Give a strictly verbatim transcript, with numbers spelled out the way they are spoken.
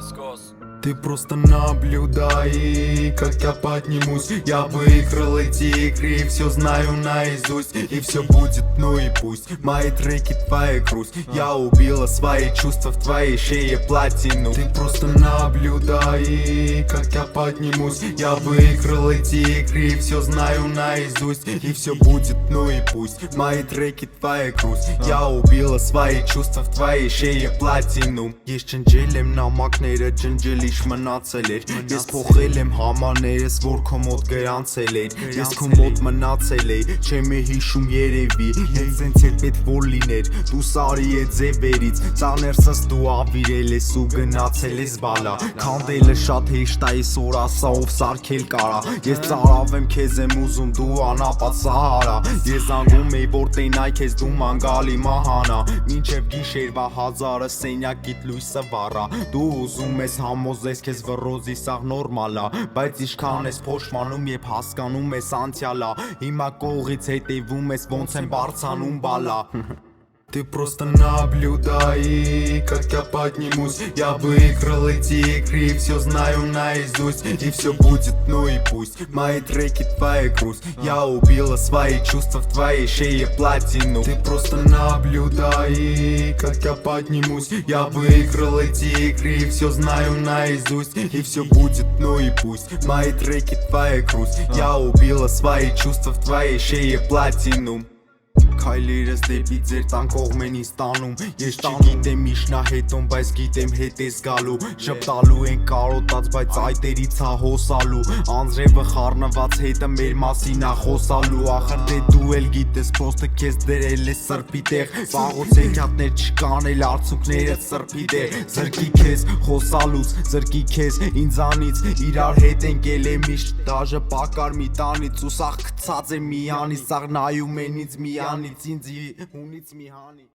Скос. Ты просто наблюдай, как я поднимусь. Я выиграл эти игры и все знаю наизусть. И все будет, ну и пусть. Мои треки твоя грусть. Я убила свои чувства в твоей шее платину. Ты просто наблюдай, как я поднимусь. Я выиграл эти игры и все знаю наизусть. И все будет, ну и пусть. Мои треки твоя грусть. Я убила свои чувства в твоей шее платину. Ես ջնջել եմ նամակները, ջնջել իշ մնացել էր. Ես փոխել եմ համարներս, որ քո մոտ գրանցել էր. Ես քո մոտ մնացել էի, չեմ է հիշում երևի. Ես սենց էլ պետք որ լիներ, դու սարի է ձևերից. Ծաներսս դու ավիրել ես ու գնացել ես բալա. Քանդելը շատ հեշտ է այսօր ասա ով սարքել կարա. Ես ծարավ եմ քեզ եմ ուզում դու անապատ Սահարա. Ես զանգում էի որ տենայ քեզ դու մանգալի մահանա. Մինչև գիշերվա հազարը սենյակիդ լույսը վառա. Դու ուզում ես համոզես քեզ վռոզի սաղ նորմալ ա. Բայց ինչքան ես փոշմանում երբ հասկանում ես անցյալա. Հիմա կողից հետևում ես ոնց եմ բարձանում բալա. Ты просто наблюдай, как я поднимусь. Я выиграл эти игры и все знаю наизусть. И все будет, ну и пусть. Мои треки твоя грусть. Я убила свои чувства в твоей шее платину. Ты просто наблюдай, как я поднимусь. Я выиграл эти игры и все знаю наизусть. И все будет, ну и пусть. Мои треки твоя грусть. Я убила свои чувства в твоей шее платину. Քայլերս դեպի ձեր տան կողմեն ինձ տանում. Ես չգիտեմ իշնա հետոն, բայց գիտեմ հետ ես գալու. Շպտալու են կարոտած, բայց այտերից ա հոսալու. Անձրևը խառնված հետը մեր մասին ա խոսալու. Ախր դե դու էլ գիտես պոստը քեզ դրել է սրբի տեղ. Վաղոց հեքիաթներ չկան էլ արցունքներդ սրբի տեղ. Զրկի քեզ խոսալուց, զրկի քեզ ինձանից. Իրար հետ ենք էլ է միշտ դաժը պակար մի տանից. Ու սաղ գցած է միանից, սաղ նայում են ինձ միանից. Ինձի ունից մի հանի